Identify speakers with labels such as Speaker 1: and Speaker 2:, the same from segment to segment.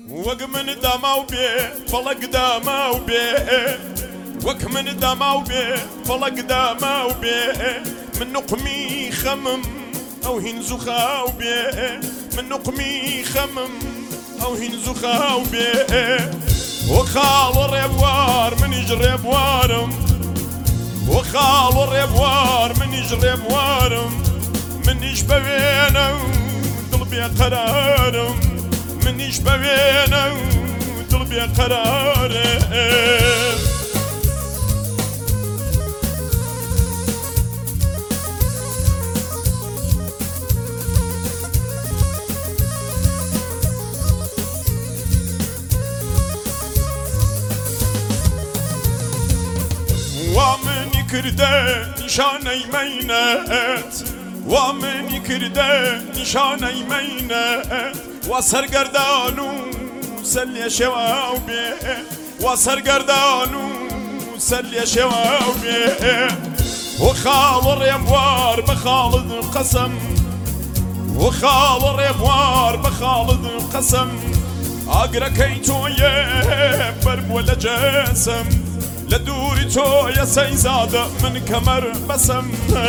Speaker 1: وەک من داماو بێ فەڵەک داماو بێ وەک من داماو بێ فەڵەک داماو بێ من نقمی خەمم ئەو هینز و خاو بێ من نقمی خەمم ئەو هینز و خاو بێ وە خاڵ و ڕێبوار منیش ڕێبوارم وە خاڵ و ڕێبوار منیش ڕێبوارم منیش بەوێنە دڵ بێقەرارم منیش بەوێنە دڵ بێقەرارێ وامنی کرده نیشانەی مەینەت وامنی کرده نیشانەی مەینەت وا سەرگەردان و سەر لێ شێواو بێ وا سەرگەردان و سەر لێ شێواو بێ وە خاڵ و ڕێبوار بە خاڵت قەسەم وە خاڵ و ڕێبوار بە خاڵت قەسەم ئاگرەکەی تۆیە بەربووە لە جەسەم لە دووری تۆیە سەیزادە من کەمەر بەسەم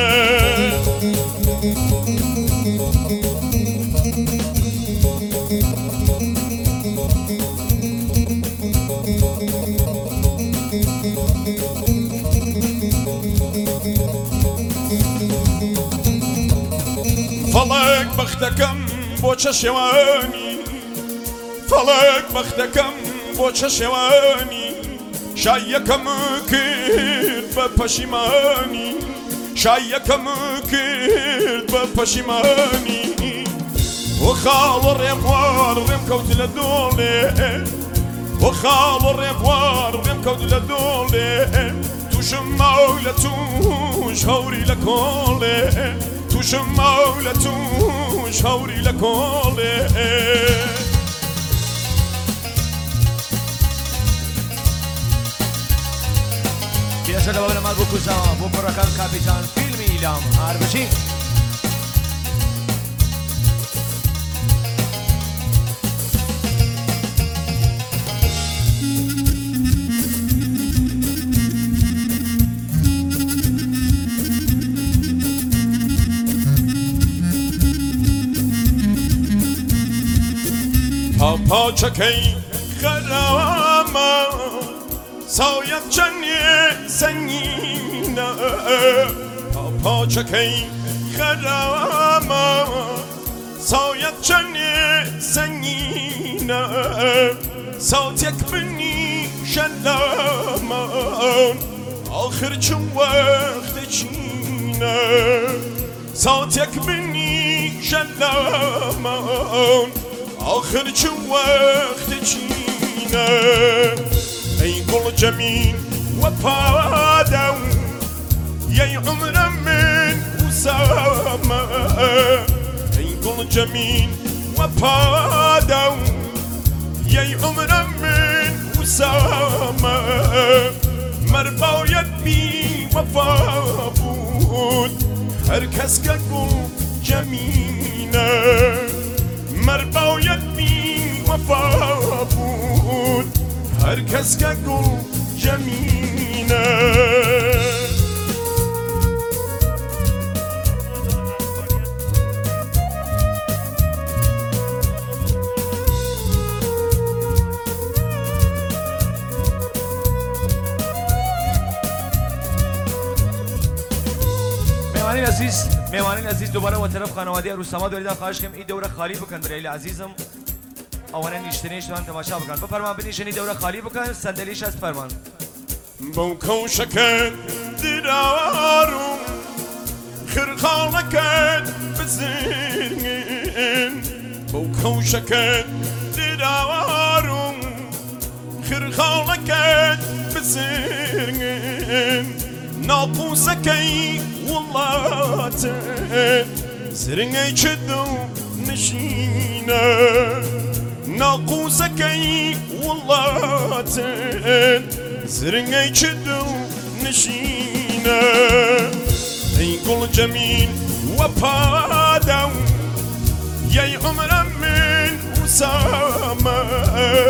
Speaker 1: فەڵک بەختەکەم بۆ چەشێوانی فەڵک بەختەکەم بۆ چەشێوانی شایەکەم کرد بە پەشیمانی شایەکەم کرد بە پەشیمانی وە خاڵ و ڕێبوار ڕێم کەوت لە دۆڵێ وە خاڵ و ڕێبوار ڕێم کەوت لە دۆڵێ تووشم ماو لە توش هەوری لە کۆڵێ تووشم ماو لە توش هەوری لە کۆڵێ
Speaker 2: کێشە لەوە لەمال بۆ کوزاوە بۆ کوڕەکان کاپیتان فیلمی ئیلام هاربژین
Speaker 1: پاچەکەی خەرامە سایەت چەندێ سەنگینە پاچەکەی خەرامە سایەت چەندێ سەنگینە ساوتێک بنی شەلامان ئاخر چون وەختێکینە ساوتێک بنی شەلامان آخر چون وەختێکینە ئەی گوڵ جەمین وە پادە و یەی عومرە من وسامە ئەی گوڵ جەمین وە پادە و یەی عومرە من وسامە مەرباویەت بی وەفا بود هەر کەس کە گوڵ جەمینە مرباویت بی وفا بود هر کس که گل جمینه
Speaker 2: میوانین عزیز دوباره و طرف خانواده روساماد ولیدان خواهش کنیم این دوره خالی بکن برای عزیزم اولا نیشتنیش دارن تماشا بکن بفرمان بنشین این دوره خالی بکن صندلیش از فرمان
Speaker 1: بو کوشکن دیدارم خرخالکن بزرگن بو کوشکن دیدارم خرخالکن بزرگن ناقوسكي والله زرنجي شدو نشينا ناقوسكي والله زرنجي شدو نشينا يقول جميل وبادو يا عمر من أسامة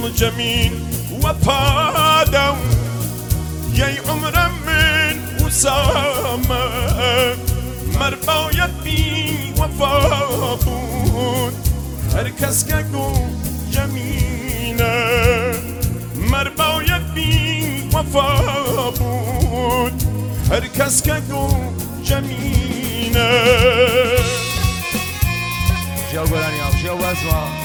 Speaker 1: يقول جميل وفادا يا عمر من وسامة مربى ويدي وفابون هركس كاكو جميلة مربى ويدي وفابون هركس كاكو جميلة
Speaker 2: جاو قولاني أو جاو أسمع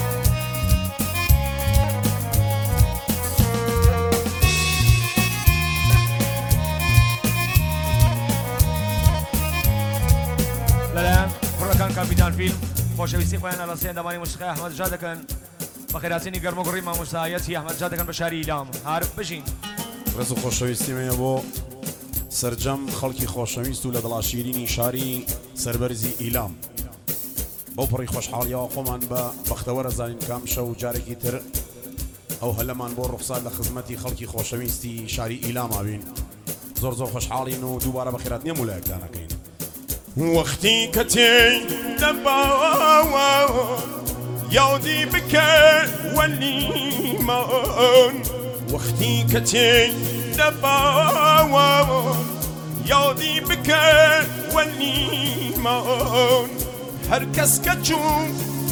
Speaker 2: لەلایەن کوڕەکان کاپیتان فیلم خۆشەویستی خۆیان لە سێندەمانی موسیقی ئەحمەد جا دەکەن بە خێراتنی گەرم و گوڕی مامۆستایەتی ئەحمەد جا دەکەن بە شاری ئیلام عارف بژین
Speaker 3: ڕێز و خۆشەویستیمەیە بۆ سەرجەم خەڵکی خۆشەویست و لە دڵا شیرینی شاری سەربەرزی ئیلام بەو پڕی خۆشحاڵیەوە خۆمان بە بەختەوەرە زانین کام شەو و جارێکی تر ئەو هەلەمان بۆ ڕوخسات لە خزمەتی خەڵکی خۆشەویستی شاری ئیلام ئاوین زۆر زۆر خۆشحاڵین و دووبارە بەخێرات نییە مولایەکدانەکەین
Speaker 1: وقتی کتی دباوان یادی بکر ولیمان وقتی کتی دباوان یادی بکر ولیمان هر کس که چون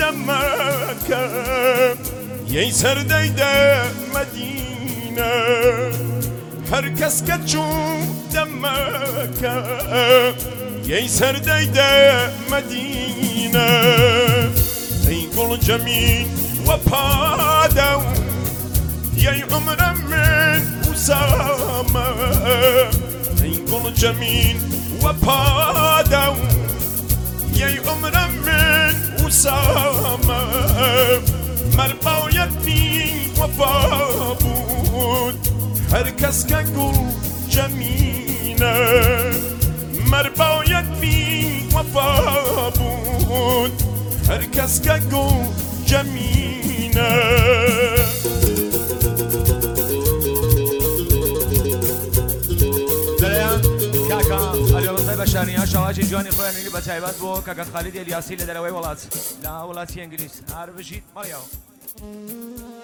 Speaker 1: دمکه یه سردیده مدینه هر کس که چون دمکه يا سرديدة مدينة يقول جميل وبادو يا عمر من وسامة يقول جميل وبادو يا عمر من وسامة مربى ويدي وفابود هركس كقول جميلة مربى ويدي وفابود هركس كقو جميلة
Speaker 2: لەلایەن کاکە ئەلێڕزای بەشانیە شەواجی جوانی خۆیان نوێنی بە تایبەت بۆ کاکە خالید ئێلیاسی لە دەرەوەی وڵات لە وڵاتی ئەنگلیس هەر بژیت مەڵیاوە